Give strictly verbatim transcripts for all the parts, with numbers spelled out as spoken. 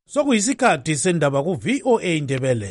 Sokuyisikhathi sendaba ku V O A Indebele.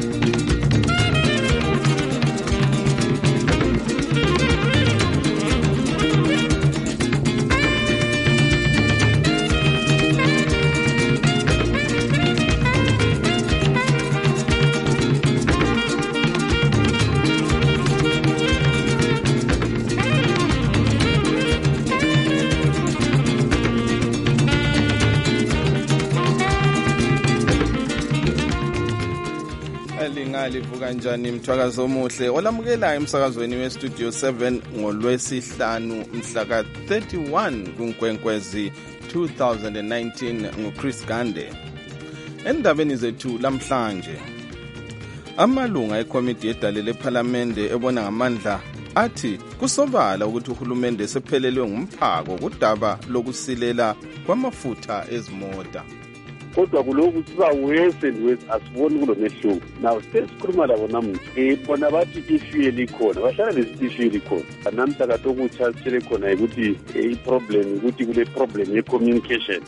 Livuka njani mthwakazo omuhle olamukela emsakazweni westudio seven ngolwesihlanu mhla ka thirty-one kuNkwenkwezi two thousand nineteen nguChris Gande. Endabeni zethu lamhlanje, amalunga ekomiti yedale lephalamende ebona ngamandla athi kusobala ukuthi uhulumende sephelelwe ngumphako kudaba lokusilela kwamafutha ezimota. Kodwa kulokhu siba worse and worse, asiboni kulo mehluko. Now sesikhuluma labo namuhla bona bathi i-fuel ikhona, bahlala lesithi i-fuel ikhona. Namhla kade okutsha sitshele khona ukuthi i-problem ukuthi kule problem ye-communication.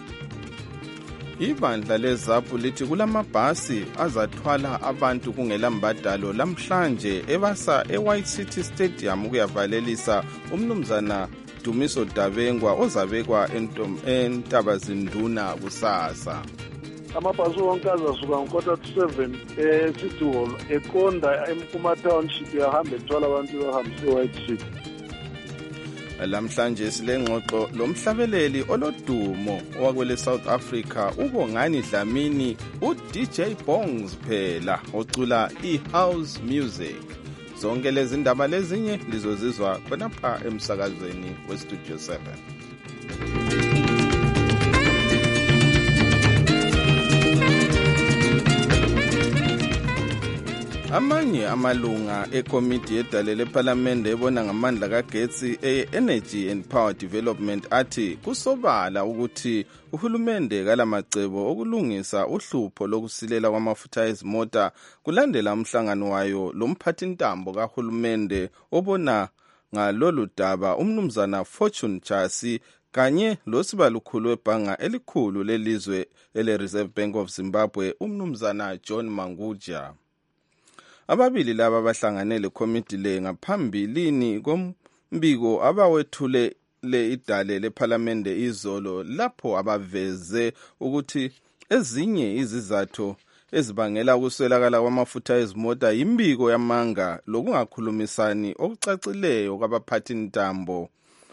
Ibandla leZAPU lithi kulamabhasi azathwala abantu kungela mbadalo lamhlanje ebasa e-White City Stadium ukuyavalelisa umnumzana Dumiso Dabengwa ozabekwa eNtabazinduna kusasa. Amabhasi wonke azasuka ngokota to seven e-City Hall eqonda eMkuma Township yahamba ethwala abantu bahambise e-White City. Lamhlanje silengxoxo lomhlabeleli olodumo owakwele South Africa uBongani Dlamini u-D J Bongs phela ocula i-house music. Zonke lezi ndaba lezinye lizozizwa khonapha emsakazweni westudio seven. Amanye amalunga ekomiti yedale lephalamende ebona ngamandla kagetsi e-Energy and Power Development athi kusobala ukuthi uhulumende kalamacebo okulungisa uhlupho lokusilela kwamafutha ezimota kulandela umhlangano wayo lomphathintambo kahulumende obona ngalolu daba umnumzana Fortune Chasi kanye losibalukhulu webhanga elikhulu lelizwe ele-Reserve Bank of Zimbabwe umnumzana John Manguja. Ababili laba bahlanganele komiti le ngaphambilini kombiko abawethule le idale lephalamende izolo lapho abaveze ukuthi ezinye izizathu ezibangela ukuswelakala kwamafutha ezimota yimbiko yamanga lokungakhulumisani okucacileyo kwabaphathintambo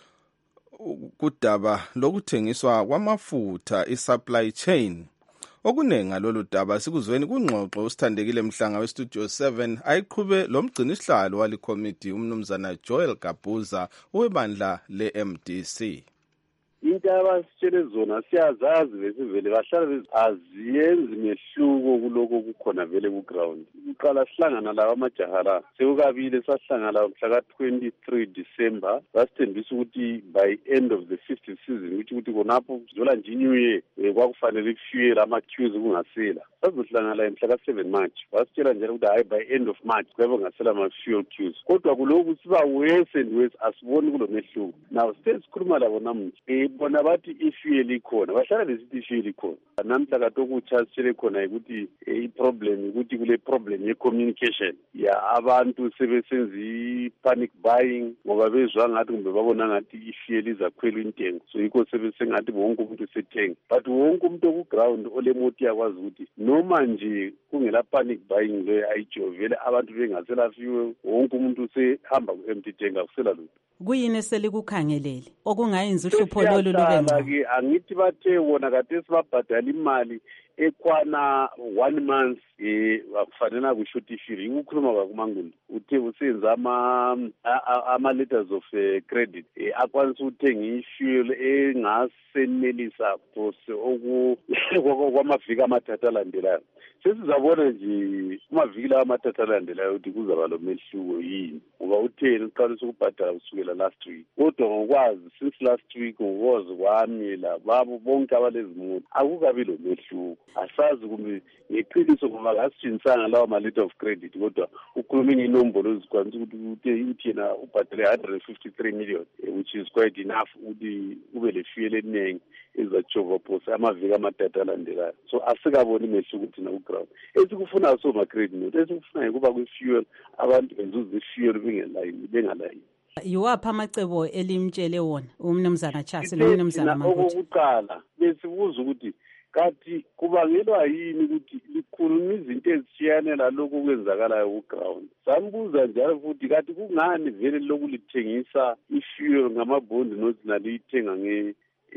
kudaba lokuthengiswa kwamafutha i-supply chain. Okunenga lolu daba sikuzweni kungxoxo usithandekile Mhlanga westudio seven ayiqhube lomgcinisihlalo walikomiti umnumzana Joel Gabuza owebandla le-M D C. Into abasitshele zona siyazazi besivele bahlala aziyenzi mehluko kuloko kukhona vele ku-ground. Uqala sihlangana lawa amajaha la sekukabile sahlangana mhla ka twenty-three December basithembisa ukuthi by end of the fifth season ukuthi ukuthi konapho zola nje new year kwakufanele i-fuel ama-queues kungasela. Sazohlangana mhla ka seven March basitshela njalo ukuthi hayi by end of March kwabe kungasela ama-fuel queues. Kodwa kulokhu siba worse and worse, asiboni kulo mehluko. Now sesikhuluma labo namuhla bona bathi i-fuel ikhona, bahlala lesithi i-fuel ikhona. Namhla kade okutsha sitshele khona ukuthi i-problem ukuthi kule problem ye-communication ya abantu sebesenza i-panic buying ngoba bezwa ngathi kumbe babona ngathi i-fuel izakhwela intengo, so yikho sebesengathi wonke umuntu sethenga. But wonke umuntu oku-ground olemoto yakwazi ukuthi noma nje kungela panic buying le ayijovele abantu bengasela fuel, wonke umuntu sehamba ku-empty tank akusela lutho. Kuyini selikukhangelele okungayenza uhlupho lolu lube ngcono? Angithi bathe wona kade sibabhadala imali ekwana one month eh akufanele kushuthi ifiri ukukhuluma kwakumangulu uthe usenza ama ama letters of uh, credit eh akwanisa ukuthenga i-fuel engasenelisa phose oku kwamaviki amathathu alandelayo. Sesizabona nje kumaviki lawa amathathu alandelayo ukuthi kuzaba lo mehluko yini ngoba utheni uqalisa ukubhadala kusukela last week. Kodwa ngokwazi since last week ngokwazi kwami la babo bonke abalezimoto akukabi lo mehluko. Asazi kumbe ngeqiniso ngoba ngasitshinisana lawa ma letter of credit kodwa ukhuluma inombolo ezikwanisa ukuthi uthi yena ubhadale one hundred fifty-three million which is quite enough ukuthi ube le fuel eningi ezajova phose amaviki amathathu alandelayo. So asikaboni mehluko thina ku-ground. Esikufunayo soma-credit note, esikufunayo kuba kwi-fuel abantu benzuza i-fuel bengelayini bengalayini. Yiwaphi amacebo elimtshele wona umnumzana Chasi nomnumzana Manguti? Okokuqala besibuza ukuthi kathi kubangelwa yini ukuthi likhuluma izinto ezishiyane lalokho okwenzakalayo ku-ground. Sambuza njalo futhi kathi kungani vele lokulithengisa i-fuel ngamabhondi nothi naliyithenga nge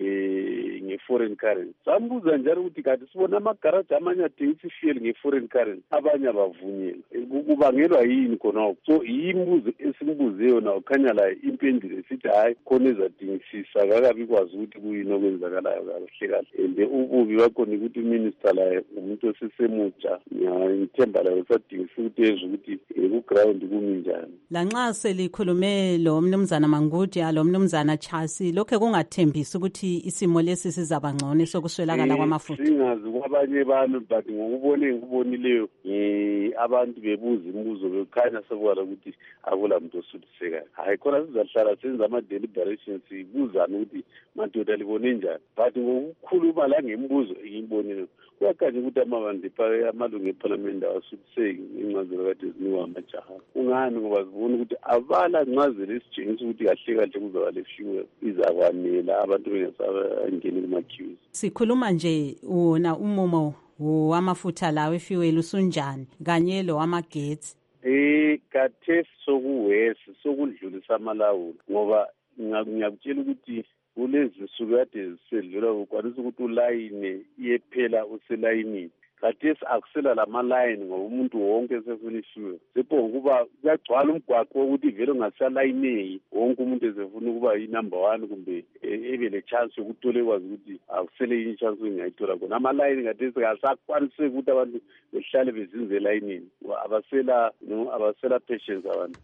eh nge-foreign currency. Sambuza njalo ukuthi kathi sibona amagaraji amanye athengisa i-fuel nge-foreign currency abanye abavunyelwa. Kubangelwa yini khonokho? So yimbuzo esimbuze yona ukhanya la impendulo sithi hayi khona ezadingisisa kakabi kwazi ukuthi kuyini okwenzakalayo kahle kahle. And ububi bakhona ukuthi uminister la umuntu osesemutsha ngithemba la usadingisa ukuthi ezwe ukuthi ku-ground kumi njani. Lanxa selikhulume lo mnumzana Manguti lo mnumzana Chasi lokho kungathembisi ukuthi isimo lesi sizaba ngcono sokuswelakala kwamafutha. Singazi kwabanye abantu but ngokubone ngikubonileyo abantu bebuza imibuzo bekhanya sekwala ukuthi akula muntu osuthisekayo. Hayi khona sizahlala senza ama deliberations sibuzana ukuthi madoda libone njani. But ngokukhuluma la ngemibuzo engiyibonile kuyakhanya ukuthi amabandi amalungu eParliament awasuthiseki incazelo kade zinikwa amajaha. Ungani ngoba sibona ukuthi abala incazelo esitshengisa ukuthi kahle kahle kuzaba le fuel izakwanela abantu bengasabangeni kuma-queues. Sikhuluma nje wona umumo wamafutha lawo efuel usunjani kanye lo wamagetsi. Eh khathesi sokuwesi sokudlulisa amalawulo ngoba ngiyakutshela ukuthi kulezi suku kade zisedlula ukwanisa ukuthi ulayini iyephela uselayinini. Khathesi akusela lama-line ngoba umuntu wonke esefuna i-fuel. Sepho ukuba kuyagcwala umgwaqo wokuthi vele ungasalayineki wonke umuntu esefuna ukuba yi-number one kumbe ebe le chance yokuthi ekwazi ukuthi akusele yini chance engingayithola khona. Ama-line khathesi kasakwaniseki ukuthi abantu behlale bezinze elayinini. Abasela no abasela patience abantu.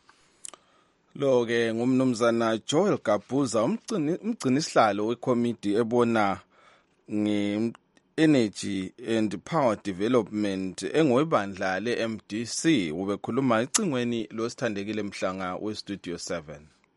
Lo ke ngumnumzana Joel Gabuza umgcini isihlalo wekomiti ebona nge Energy and Power Development engowebandla le-M D C ubekhuluma ecingweni losithandekile Mhlanga we-Studio seven.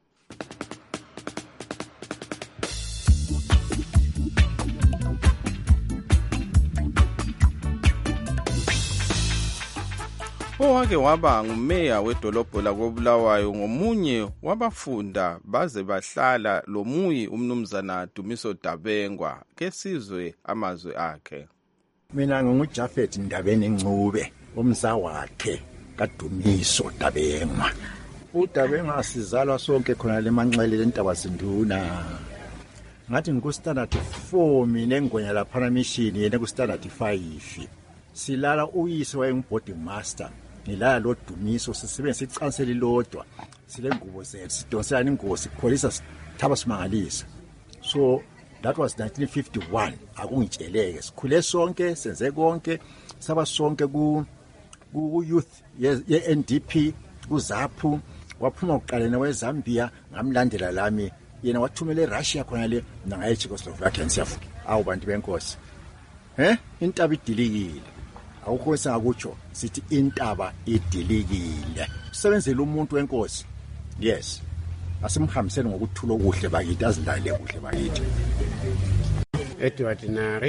Owake waba ngumeya wedolobho lakoBulawayo ngomunye wabafunda baze bahlala lomuyi umnumzana Dumiso Dabengwa kesizwe amazwe akhe. Mina ngingujafet Ndabeni Ncube umza wakhe kaDumiso Dabengwa. uDabengwa sizalwa sonke khona lemanxele lentaba sinduna. Ngathi ngiku standard four mina enggonya lapha mission yena ku standard five. Silala uyise wayengboarding master. Ngilala lo Dumiso sisebenza sicansela lodwa sile ngubo zethu sidonsana ingozi sikholisa sithaba simangalisa. So that was nineteen fifty-one. Akungitsheleke sikhule sonke senze konke saba sonke ku ku youth ye N D P kuZAPU waphuma uqalena weZambia ngamlandela lami yena wathumela eRussia khona le nanga eCzechoslovakia siyafuka awu bantu benkosi eh intaba idilikile awukho sengakutsho sithi intaba idilikile usebenzela umuntu wenkosi yes asimhambiseni ngokuthula okuhle bakithi azindale kuhle bakithi. Edward Nari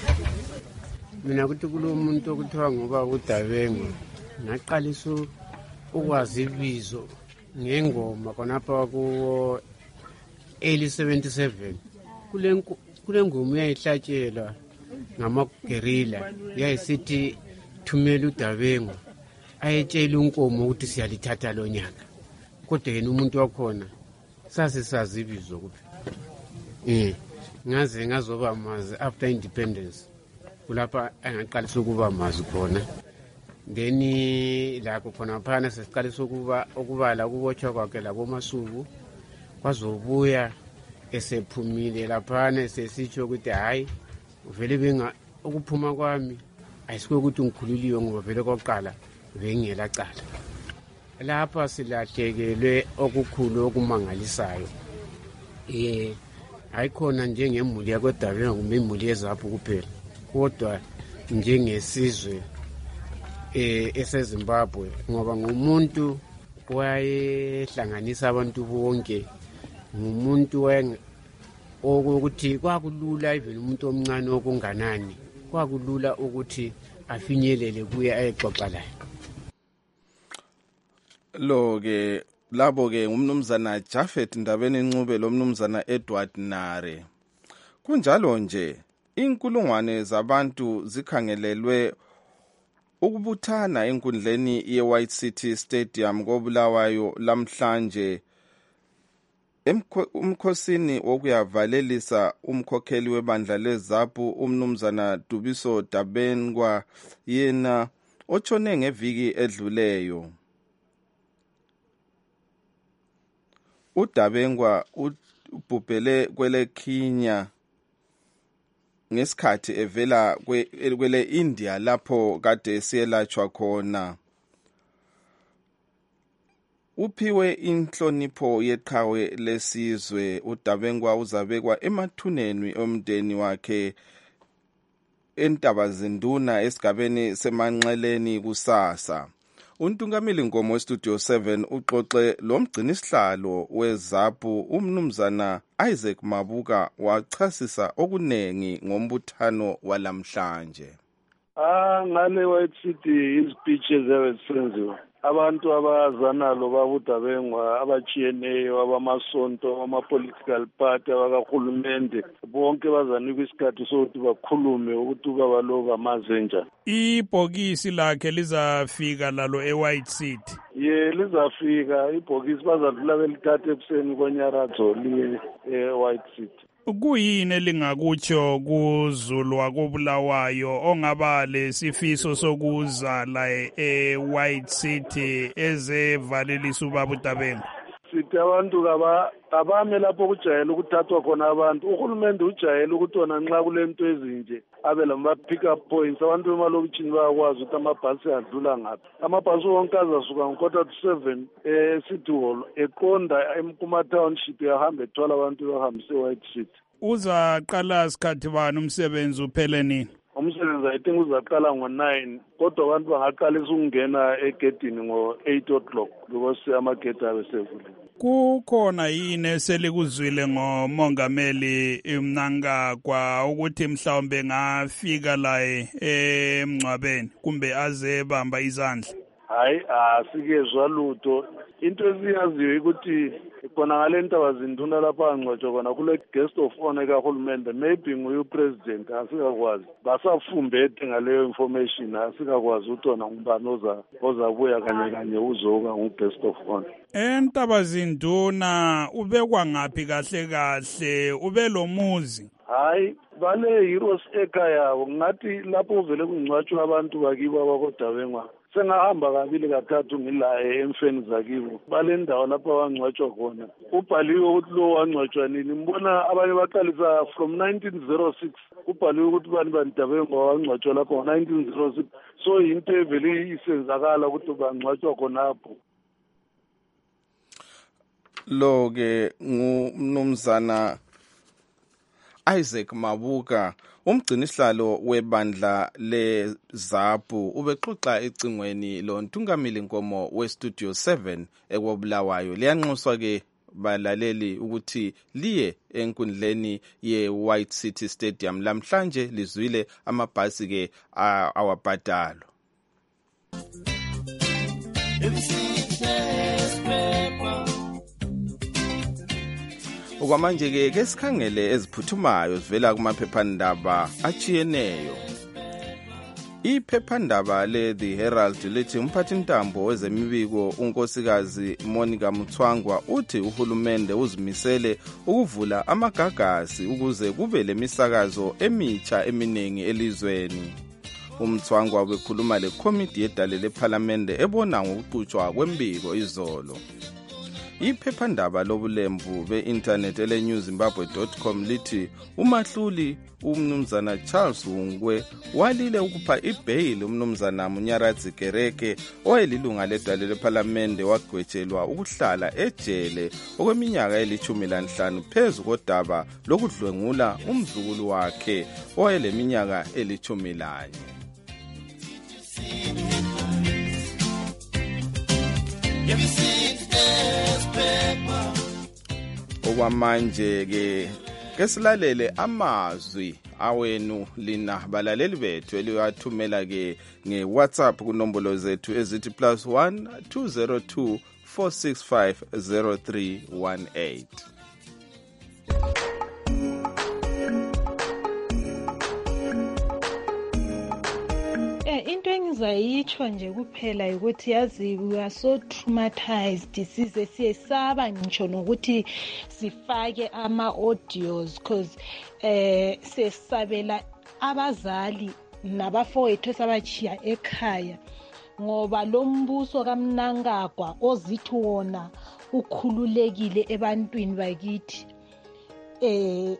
mina kuthi kulomuntu okuthiwa ngoba uDabengwa ngaqalisa ukwazi ibizo ngengoma khonapha ku early seventy-seven kule kule ngoma yayihlatshelwa ngamagerilla yayisithi thumela uDabengwa ayetshela unkomo ukuthi siyalithatha lo nyaka kodwa yena umuntu wakhona sasisazi ibizo kuphela eh ngaze ngazoba mazi after independence kulapha angaqalisa ukuba mazi khona then lapho khona phana sesiqalisa ukuba ukubala ukubotshwa kwakhe labo masuku kwazobuya esephumile laphana esesitsho ukuthi hayi vele benga ukuphuma kwami ayisike ukuthi ngikhululiwe ngoba vele koqala bengela cala lapha silahlekelwe okukhulu okumangalisayo eh ayikhona njengemuli yakoDabengwa kumbe imuli yeZAPU kuphela kodwa njengesizwe eh eseZimbabwe ngoba ngumuntu wayehlanganisa abantu bonke ngumuntu okokuthi kwakulula even umuntu omncane okunganani kwakulula ukuthi afinyelele kuye ayexoxa laye. Lo ke labo ke umnumzana Japhet Ndabeni Ncube lo mnumzana Edward Nare. Kunjalo nje inkulungwane zabantu zikhangelelwe ukubuthana enkundleni ye-White City Stadium koBulawayo lamhlanje umkhosini wokuyavalelisa umkhokheli webandla leZAPU umnumzana Dubiso Dabengwa yena otshone ngeviki edluleyo. uDabengwa ubhubhele kwele Kenya ngesikhathi evela kwele India lapho kade siyelatshwa khona. Uphiwe inhlonipho yeqhawe lesizwe. uDabengwa uzabekwa emathuneni omndeni wakhe eNtabazinduna esigabeni semanxeleni kusasa. Untungameli Nkomo weStudio seven uxoxe lo mgcinisihlalo weZAPU umnumzana Isaac Mabuka wachasisa okunengi ngombuthano walamhlanje. Ah ngale White City izpeeches ezisenziwa abantu abazanalo babuDabengwa abachiyeneyo abamasonto ama-political party abakahulumende bonke bazanikwa isikhathi sokuthi bakhulume ukuthi ubaba lo bamaze njani. Ibhokisi lakhe lizafika lalo e-White City. Ye lizafika ibhokisi bazadlula belithatha ekuseni konyaradzo liye e-White City. Kuyini elingakutsho kuZulu wakoBulawayo ongaba lesifiso sokuza la e-White City ezevalelisa ubaba uDabengwa? Sithi abantu kaba abame lapho kujayele ukuthathwa khona abantu. Uhulumende ujayele ukuthi ona nxa kulento ezinje abe lama pick up points abantu bemalokitshini bayakwazi ukuthi amabhasi adlula ngaphi. Amabhasi wonke azasuka ngokota to seven e City Hall eqonda eMkuma Township yahamba ethwala abantu behambise White City. Uzaqala isikhathi bani umsebenzi uphele nini? Umsebenzi I think uzaqala ngo nine kodwa abantu bangaqalisa ukungena egedini ngo eight o'clock because amagedi abe sevule. Kukhona yini eselikuzwile ngomongameli Mnangagwa ukuthi mhlawumbe ngafika la emncwabeni kumbe aze bamba izandla? Hayi asikezwa lutho. Into esiyaziyo ukuthi khona ngale Ntabazinduna lapha angcwatshwa khona kule guest of honor kahulumende maybe nguye upresident asikakwazi basafumbethe ngaleyo information asikakwazi ukuthi ona ngubani oza ozabuya kanye kanye uzoka ngu-guest of honor. eNtabazinduna ubekwa ngaphi kahle kahle ube lo muzi? Hayi bale heroes ekhaya ngathi lapho uvele kungcwatshwa abantu bakibo abakoDabengwa sengahamba kabili kathathu ngilaye emfeni zakibo bale ndawo lapho wangcwatshwa khona. Ubhaliwe ukuthi lo wangcwatshwa nini mbona abanye baqalisa from nineteen oh six ubhaliwe ukuthi bani baNtabengwa wangcwatshwa lapho nineteen oh six so into evele isenzakala ukuthi bangcwatshwa khonapho. Lo ke ngumnumzana Isaac Mabuka umgcinisihlalo webandla leZAPU ubexoxa ecingweni lo ntungameli Nkomo weStudio seven ekwaBulawayo. Liyanxuswa ke balaleli ukuthi liye enkundleni ye-White City Stadium lamhlanje lizwile amabhasi ke awabhadalo. Okwamanje ke kesikhangele eziphuthumayo zivela kumaphephandaba achiyeneyo. Iphephandaba le The Herald lithi umphathintambo wezemibiko unkosikazi Monica Mutswangwa uthi uhulumende uzimisele ukuvula amagagasi ukuze kube lemisakazo emitsha eminingi elizweni. uMthwangwa ubekhuluma lekomiti yedale leParliament ebona ngokuqhutshwa kwembiko izolo. Iphephandaba lobulembu be-internet ele new zimbabwe dot com lithi umahluli umnumzana Charles Wungwe walile ukupha ibail umnumzana Munyaradzi Kereke owayelilunga ledale leParliament wagwetshelwa ukuhlala ejele okweminyaka elithumi lanhlanu phezu kodaba lokudlwengula umzukulu wakhe owayeleminyaka elithumi lanye. Okwamanje ke ke silalele amazwi awenu lina balaleli bethu eliwathumela ke nge-WhatsApp kunombolo zethu ezithi plus one two zero two four six five zero three one eight. Into engizayitsho nje kuphela ukuthi yazi we are so traumatized size siyesaba ngisho nokuthi sifake ama audios because eh sesabela abazali nabafowethu sabachiya ekhaya ngoba lo mbuso kaMnangagwa ozithi wona ukhululekile ebantwini bakithi eh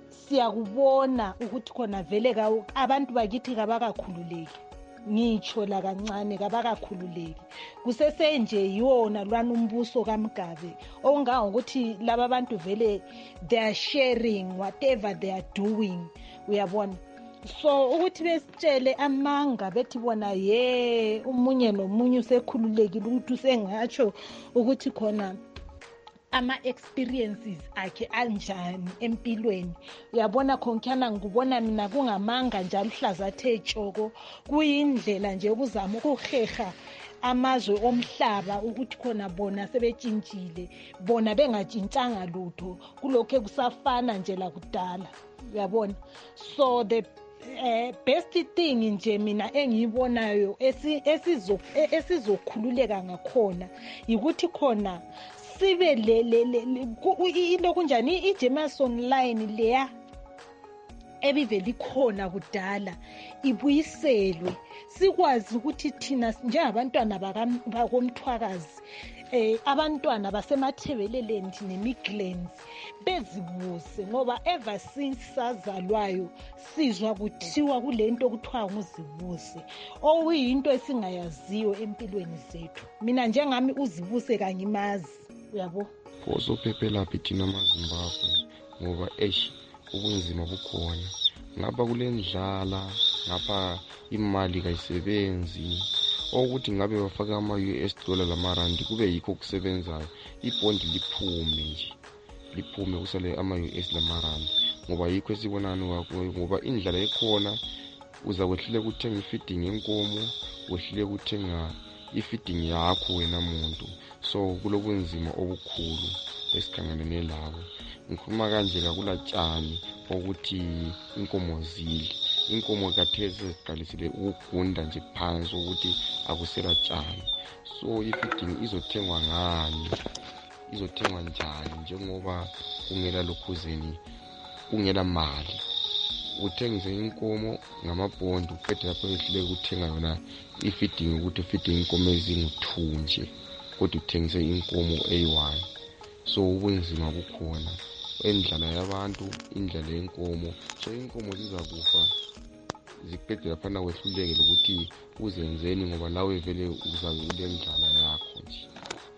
siyakubona ukuthi khona vele abantu bakithi kabakakhululeki ngitsho la kancane kabakakhululeki kusesenje yiwona lwana umbuso kaMgabe ongawo ukuthi laba abantu vele they are sharing whatever they are doing uyabona so ukuthi besitshele amanga bethi bona ye umunye nomunye usekhululekile ukuthi usengatsho ukuthi khona ama experiences akhe anjani empilweni uyabona khonkyana ngubona mina kungamanga njalo hlaza the tshoko kuyindlela nje ukuzama ukuheha amazwe omhlaba ukuthi khona bona sebetshintshile bona bengatshintshanga lutho kulokho ekusafana nje la kudala uyabona so the Uh, best thing nje mina engiyibonayo esizo esizokhululeka ngakhona ukuthi khona sibe le le le kunjani iJemerson line leya ebiveli khona kudala ibuyiselwe sikwazi ukuthi thina njengabantwana bakomthwakazi eh abantwana basemathebeleleni neMidlands bezibuse ngoba ever since sazalwayo sizwa kuthiwa kulento kuthiwa nguzibuse okuyinto esingayaziyo empilweni zethu mina njengami uzibuse kangimazi uyabo phoso phephelaphi thina amaZimbabwe ngoba eish ubunzima bukhona ngapha kulendlala ngapha imali kayisebenzi ukuthi ngabe bafaka ama-U S dollar lamarandi kube yikho kusebenzayo ibhondi liphume nje liphume kusale ama-U S lamarandi ngoba yikho esibonani kwakuyo ngoba indlela ekhona uza kwehlile kuthenga ifeeding yenkomo wehlile kuthenga ifeeding yakho wena muntu so kulobunzima obukhulu esikhangelene labo ngikhuluma kanje kakulatshani ukuthi inkomo zidle inkomo kathesi ziqalisile ukugunda nje phansi ukuthi akusela tshani so ifeeding izothengwa ngani izothengwa njani njengoba kungela lokhuzeni kungela mali uthengise inkomo ngamabhondi uqede lapho ehlile ukuthenga yona ifeeding ukuthi feeding inkomo ezingu-two nje kodwa uthengise inkomo eyi-one so ubunzima bukhona endlala yabantu indlela yenkomo so inkomo zizakufa ziqede laphana wehluleke lokuthi uzenzeni ngoba nawe vele uzabe ulendlala yakho nje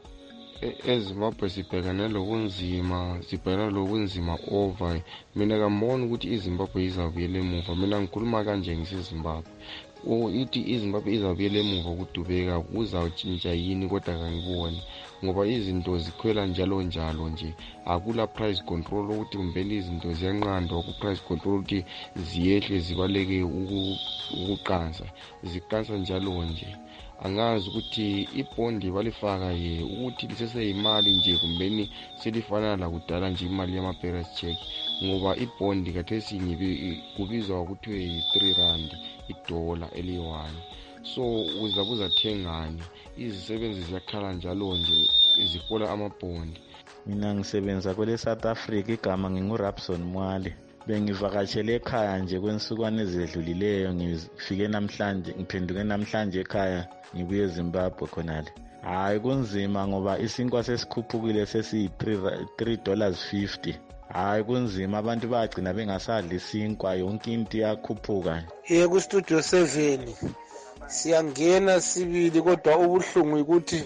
eZimbabwe sibhekane lobunzima sibhekane lobunzima over mina ngambona ukuthi iZimbabwe izabuyela emuva mina ngikhuluma kanje ngisiZimbabwe o ithi iZimbabwe izabuyela emuva ukudubeka kuzawutshintsha yini kodwa kangiboni ngoba izinto zikhwela njalo njalo nje akula price control ukuthi kumbeni izinto ziyanqandwa ku price control ukuthi ziyehle zibaleke ukuqansa ziqansa njalo nje angazi ukuthi ibhondi balifaka ye ukuthi liseseyimali nje kumbeni selifana la kudala nje imali yama-parents check ngoba ibhondi kathesi kubizwa ukuthi yi-three rand idola eli-one so uzabe uzathengani izisebenzi ziyakhala njalo nje zihola amabhondi mina ngisebenza kwele South Africa igama ngingurabson Mwale bengivakatshele ekhaya nje kwensukwane ezedlulileyo ngifike namhlanje ngiphenduke namhlanje ekhaya ngibuye eZimbabwe khonale hayi kunzima ngoba isinkwa sesikhuphukile sesiyi-three dollars fifty hayi kunzima abantu bagcina bengasadli isinkwa yonke into iyakhuphuka ye ku studio seven siyangena sibili kodwa ubuhlungu ukuthi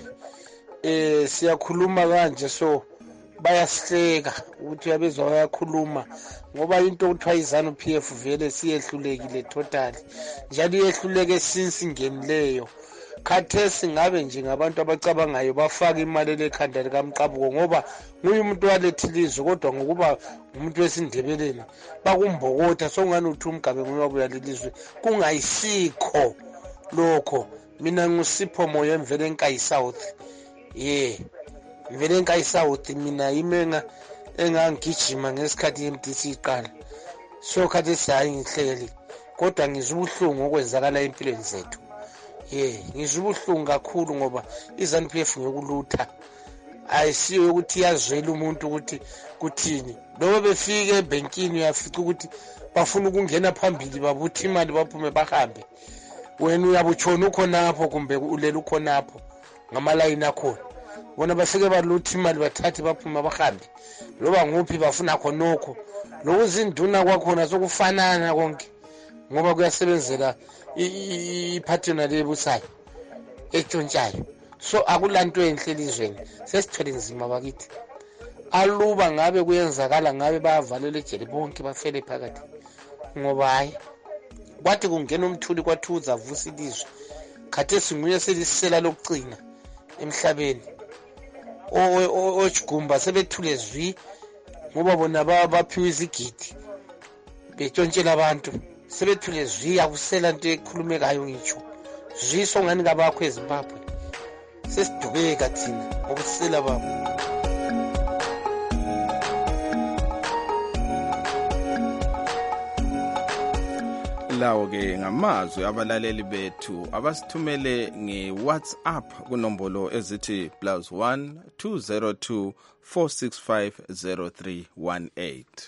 eh siyakhuluma kanje so bayasihleka ukuthi yabezwa bayakhuluma ngoba into kuthiwa izanu P F vele siyehlulekile totally njalo iyehluleke since ingenileyo khathesi ngabe nje ngabantu abacabangayo bafaka imali lekhanda likamqabuko ngoba nguye umuntu walethile izwi kodwa ngokuba umuntu wesindebeleni bakumbokotha sokungani uthi umgabe nguye wabuya lelizwe kungayisikho lokho. Mina ngusipho moya emvele enkayi South ye mvele enkayi South mina imenga engangigijima ngesikhathi M D C iqala so khathesi hayi ngihleli kodwa ngizwa ubuhlungu okwenzakala empilweni zethu. Yeah, ngizwa ubuhlungu kakhulu ngoba iZANU-P F ngekulutha ayisiyo ukuthi yazwela umuntu ukuthi kuthini. Lobo befike eBankini uyafica ukuthi bafuna ukungena phambili babuthi imali baphume bahambe. Wena uyabutshona ukhonapho kumbe ulela ukhonapho ngamalayini akhona. Bona bafike balutha imali bathathe baphuma bahambe. Loba nguphi bafuna khonokho. Lokuzinduna kwakhona sokufanana konke ngoba kuyasebenzela i-partner lebusayo etshontshayo. So akulanto enhle elizweni sesithole nzima bakithi. Aluba ngabe kuyenzakala ngabe bayavalela ejele bonke bafele phakathi ngoba hayi kwathi kungena umthuli kwathuza avusa ilizwe. Khathesi nguye selisela lokugcina emhlabeni. Ojigumba sebethule zwi ngoba bona baphiwe izigidi betshontshelwa abantu. Sebethule zwi akusela into ekhulumekayo ngitsho zwi songani kabakho eZimbabwe sesidubeka thina ngokusela babo. Lawo ke ngamazwi abalaleli bethu abasithumele ngeWhatsApp kunombolo ezithi plus one two zero two four six five zero three one eight.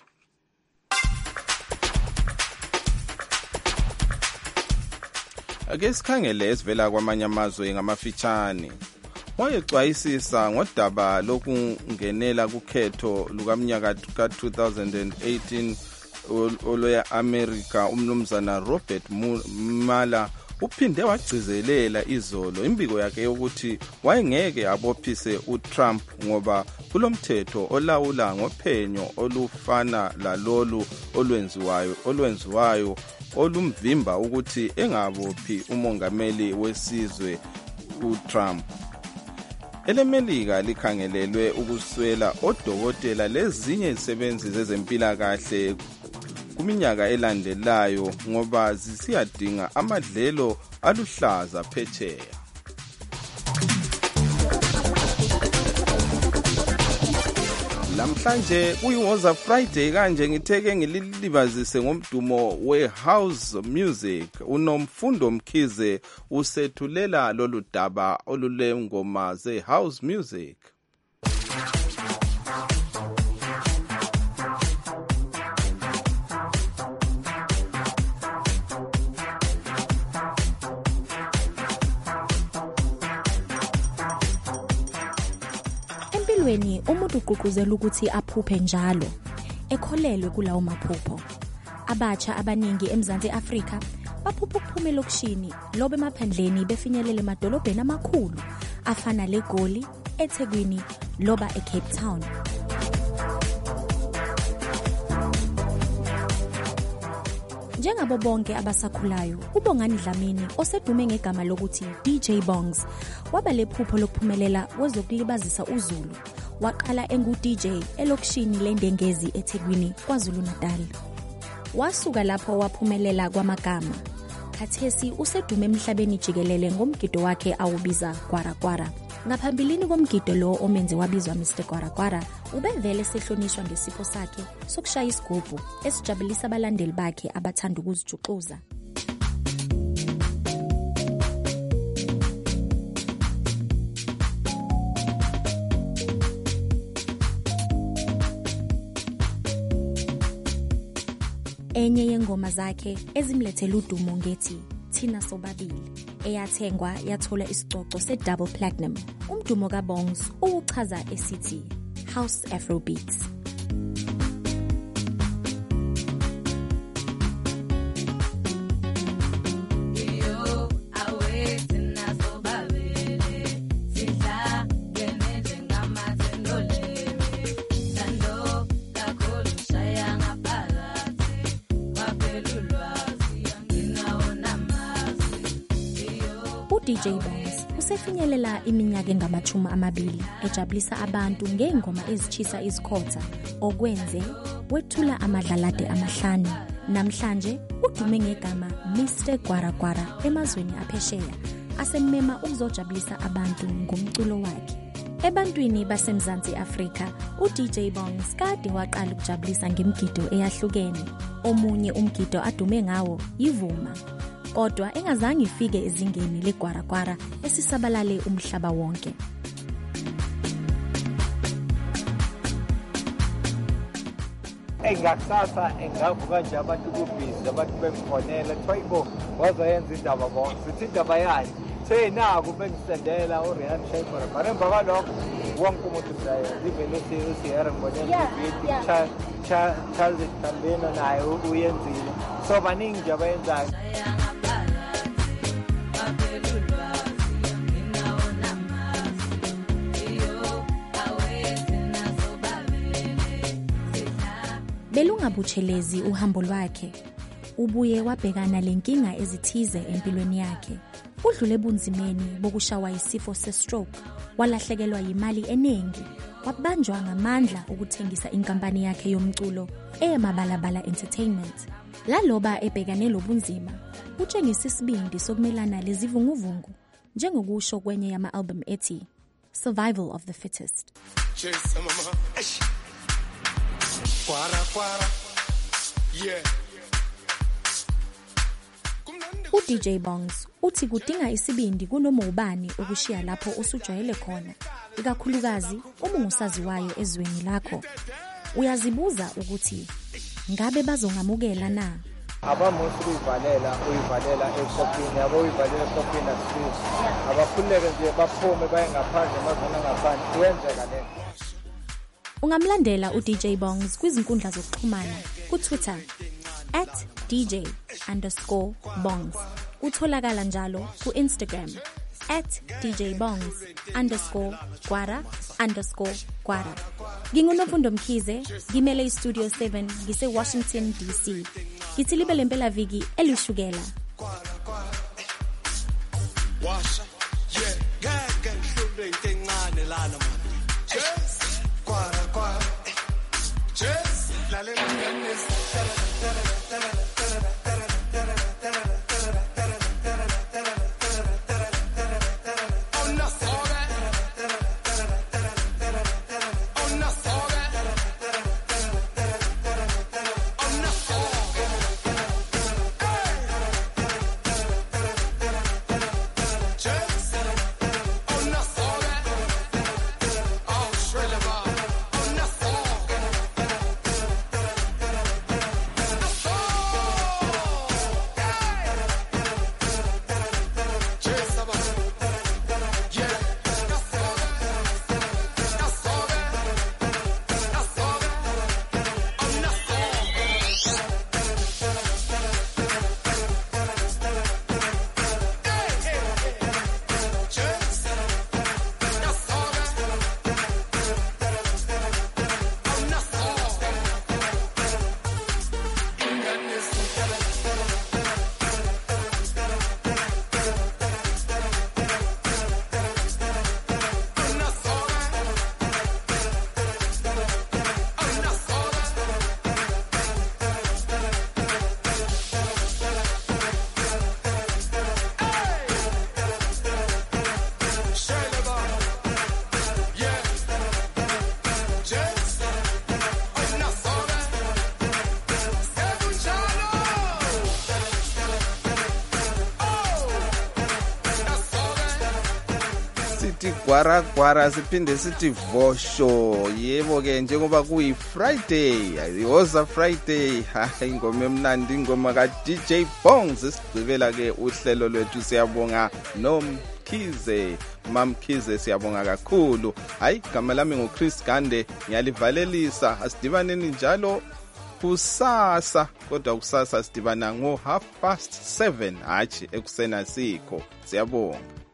Ake sikhangele esivela kwamanye amazwe ngamafitshane. Wayexwayisisa ngodaba lokungenela kukhetho lukamnyaka ka two thousand eighteen oloya America umnumzana Robert Mueller uphinde wagcizelela izolo imbiko yakhe yokuthi wayengeke abophise uTrump ngoba kulomthetho olawula ngophenyo olufana lalolu olwenziwayo olwenziwayo olumvimba ukuthi engabophi umongameli wesizwe uTrump. EleMelika likhangelelwe ukuswela odokotela lezinye izisebenzi zezempilakahle kuminyaka elandelayo ngoba zisiyadinga amadlelo aluhlaza phetsheya. Lamhlanje kuyiwoza Friday kanje ngitheke ngililibazise ngomdumo we-house music. Unomfundo Mkhize usethulela lolu daba olulengoma ze-house music. Empilweni umuntu uqhuquzela ukuthi aphuphe njalo ekholelwe kulawo maphupho. Abatsha abaningi eMzansi Afrika baphupha ukuphuma elokishini lobe emaphandleni befinyelele emadolobheni amakhulu afana leGoli, eThekwini loba eCape Town. Njengabo bonke abasakhulayo, uBongani Dlamini osedume ngegama lokuthi D J Bongs waba lephupho lokuphumelela kwezokulibazisa uZulu. Waqala engu D J elokishini leNdengezi eThekwini kwaZulu Natal. Wasuka lapho waphumelela kwamagama. Khathesi usedume emhlabeni jikelele ngomgido wakhe awubiza Gwarakwara. Ngaphambilini komgido lo omenze wabizwa Mister Gwarakwara, ubevele sehlonishwa ngesipho sakhe sokushaya isigubhu esijabulisa abalandeli bakhe abathanda ukuzijuxuza. Enye yengoma zakhe ezimlethela udumo ngethi Thina Sobabili eyathengwa yathola isicoco se-double platinum. Umdumo kaBongs uchaza esithi House Afrobeats. D J Bongs usefinyelela iminyaka engamachumi amabili ejabulisa abantu ngengoma ezichisa izikhotha okwenze wethula amadlalade amahlanu. Namhlanje udume ngegama Mister Gwaragwara emazweni aphesheya asemema ukuzojabulisa abantu ngomculo wakhe. Ebantwini baseMzansi Afrika, uD J Bongs kade waqala ukujabulisa ngemigido eyahlukene. Omunye umgido adume ngawo yivuma, kodwa engazange ifike ezingeni legwaragwara esisabalale umhlaba wonke. Engakusasa engavuka nje abantu kubhizi abantu bengifonela Twibo wazoyenza indaba bonke sithi indaba yayo senaku bengisendela uRihan Shaifara mara emva kwalokho wonke umuntu usayenza ivele usiyera ngibonela ividiyo cha Charles Tambeno naye uyenzile so baningi nje abayenzayo. Belungabutshelezi uhambo lwakhe, ubuye wabhekana lenkinga ezithize empilweni yakhe. Udlule bunzimeni bokushawa isifo se-stroke, walahlekelwa yimali eningi, wabanjwa ngamandla ukuthengisa inkampani yakhe yomculo eyeMabalabala Entertainment. Laloba ebhekane lobunzima, utshengisa isibindi sokumelana lezivunguvungu njengokusho kwenye yama-album ethi Survival of the Fittest. Cheers, mama. Kwara kwara. Yeah. uD J Bongs uthi kudinga isibindi kunoma ubani ukushiya lapho usujwayele khona, ikakhulukazi uma ungusaziwayo ezweni lakho. Uyazibuza ukuthi ngabe bazongamukela na? Abamuthi uyivalela uyivalela ekopini yabo uyivalela ekopini asisi abakhuleke nje baphume baye ngaphandle mazona ngaphandle kuyenzeka le. Ungamlandela uD J Bongs kwizinkundla zokuxhumana ku-Twitter at D J underscore Bongs. Utholakala njalo ku-Instagram at D J Bongs underscore Gwara underscore Gwara. Ngingunofundo Mkhize, ngimele iStudio seven ngise-Washington D C. Ngithi libe lempela viki elishukela. Washa, yeah, ngeke ngihlule into encane lana mama. Cheers, kwara kwara. Cheers, lalela ngene. Gwara gwara siphinde sithi vosho. Yebo ke njengoba kuyi Friday, ayiwoza Friday, hayi ingoma emnandi ingoma ka D J Bongs sigcibela ke uhlelo lwethu. Siyabonga noMkhize, Mamkhize siyabonga kakhulu. Hayi igama lami nguChris Gande, ngiyalivalelisa. Asidibaneni njalo kusasa, kodwa kusasa sidibana ngo half past seven, hayi ekusena sikho. Siyabonga.